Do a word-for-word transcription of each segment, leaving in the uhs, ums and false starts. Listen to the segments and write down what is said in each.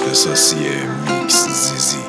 اختصاصی میکس زیزی.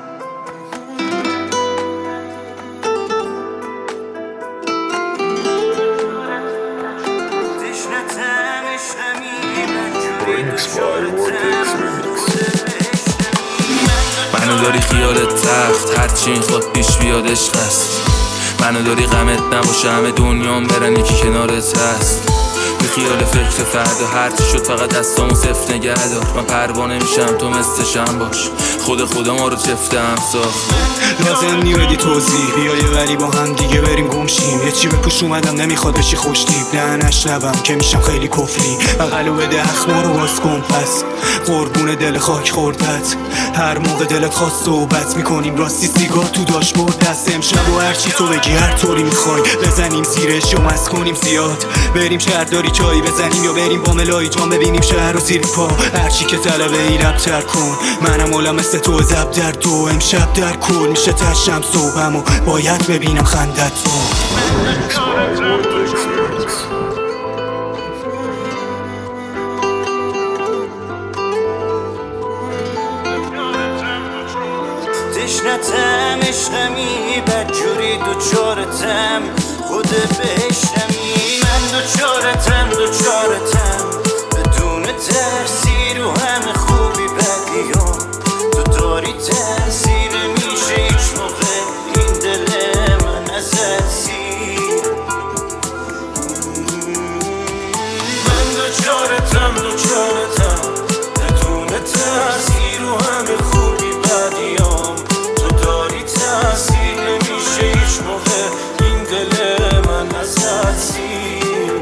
منو داری خیالت تخت هرچی این خود پیش بیاد عشق است. منو داری غمت نباشه همه دنیام برن یکی کنارت هست. به خیال فکر فردا هرچی شد فقط دستامو صفر نگه دار. من پروانه میشم تو مثل شم باش. خود خدا ما رو چفته هم ساخت. لازم نیردی توضیح بیا یه وری با هم دیگه بریم گمشیم. یه چی به پوش اومدم نمیخواد بشی خوشتیب. نه نشنوم که میشم خیلی کفری. بغلو بده اخمارو باز کن پس قربون دل خاک خوردت. هر موقع دلت خواست صحبت میکنیم راستی سیگار تو داشبورد دست. امشب و هرچی تو بگی هر طوری میخوای بزنیم زیرش و مست کنیم زیاد. بریم شهرداری چایی بزنیم یا بریم با ملایی جان ببینیم شهر و زیر پا. هرچی که طلبه ای لبتر کن. منم اولا مثل تو زب در دو. امشب در کل میشه تشم صبحم و باید ببینم خندت تو. تشنتم عشقمی بدجوری دوچارتم خود بهشتمی. من دوچارتم دوچارتم بدون ترسی رو همه خوبی بدیام. تو داری تاثیر میشه هیچ موقع این دل من ازت سیر. من دوچارتم دوچارتم بدون ترسی رو همه خوبی بدیام. تو داری تاثیر نمیشه هیچ موقع این دل من ازت سیر.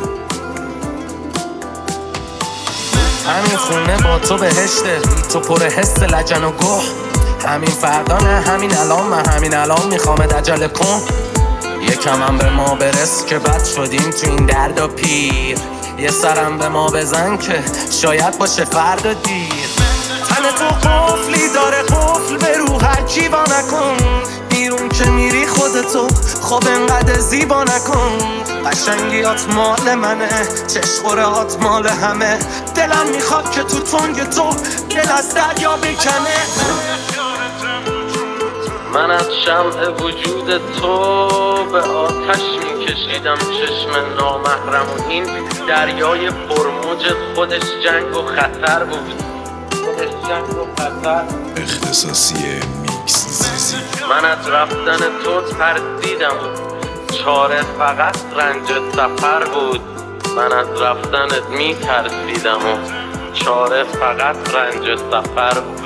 همین خونه با تو بهشته تو پر حس لجن و گوه. همین فردا نه همین الان من همین الان میخوامت عجله کن. یکم هم به ما برس که بد شدیم تو این درد و پیر. یه سرم به ما بزن که شاید باشه فردا دیر. تن تو قفلی داره قفل به رو هرچی با نکن. بیرون که میری خودتو خب انقدر زیبا نکن. قشنگیات مال منه چشقورهات مال همه. دلم میخواد که تو تنگ تو دل از دریا بکنه. من از شمع وجود تو به آتش میکشیدم چشم نامحرم و این دریای پرموج خودش جنگ و خطر بود. خودش جنگ و خطر. اختصاصی میکس زیزی. من از رفتن تو ترسیدم چاره فقط رنج سفر بود. من از رفتنت میترسیدم و چاره فقط رنج سفر بود.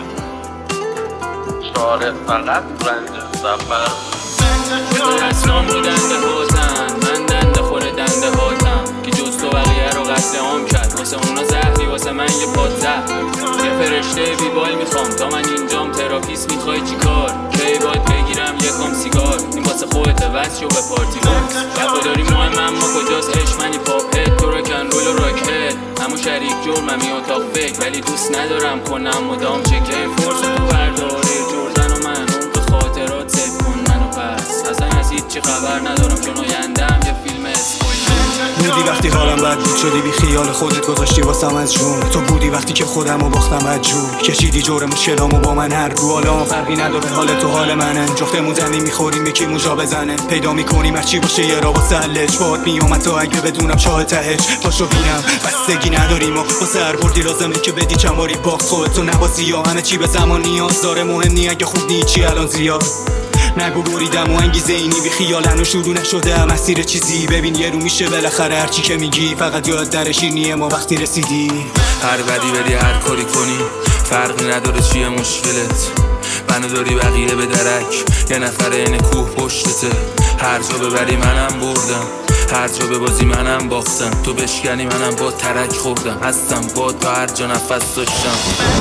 چاره فقط رنج سفر بود. تو دستان رو دنده هاتن من دنده خوره دنده هاتم که جز تو بقیه رو قتل عام کرد. واسه اونا زهری واسه من یه پاد زهر. یه فرشته بیبال میخوام تا من اینجام تراپیست میخوای چی کار. کی باید بگیرم یه کام سیگار. این واسه خودت وست شو به پارتی باکس. وفاداری مهم اما کجاست عشق منی پاپت. تو رکن رول و راکت همون شریک جرممی اتاق فکر. ولی دوست ندارم کنم مدام چکه فرصت تو برداره جردن و من اون به خاطرات سیف کن منو پس. اصلا از هیچ چی خبر ندارم چون آیندم یه فیلم اسپویل. بودی وقتی حالم بد بود شدی بی خیال خودت گذاشتی واسم از جون. تو بودی وقتی که خودمو باختم از جون. کشیدی جور مشکلامو با من هر رو. حالا فرقی نداره حال تو حال منن. جفتمون زمین میخوریم یکی موجا بزنه. پیدا میکنیم هرچی باشه یه را واسه حلش. باد میومد تا اگه بدونم چاه تهش. پاشو بینم بستگی نداریم و واسه هر بردی لازمه که بدی چند باری باخت خودتو نبازی. یا همه چی به زمان نیاز داره مهم نی اگه خوب نی چی الان زیاد. نگو بریدم و انگیزه اینی بی خیالن و شروع نشده مسیر چیزی. ببین یه رو میشه بالاخره هرچی که میگی فقط یاد در شیرینی ما وقتی رسیدی. هر بدی بدی هر کاری کنی فرقی نداره چیه مشکلت. منو داری بقیه به درک یه نفر این کوه پشتته. هر جا ببری منم بردم هر جا ببازی منم باختم. تو بشکنی منم با ترک خوردم. هستم با تو هر جا نفس داشتم.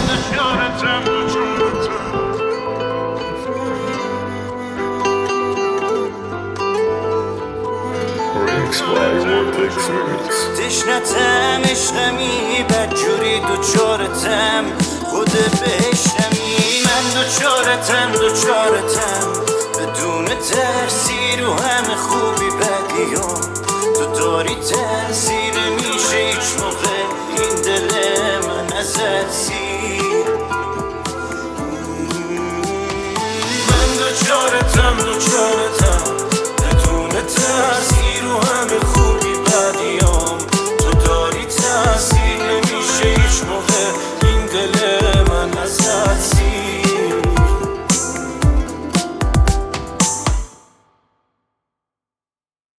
تشنتم عشقمی بدجوری دوچارتم خود بهشتمی. من دوچارتم دوچارتم بدون ترسی رو همه خوبی بدیام. تو داری تاثیر میشه هیچ موقع این دل من ازت سیر. دوچارتم دوچارتم بدون ترسی رو همه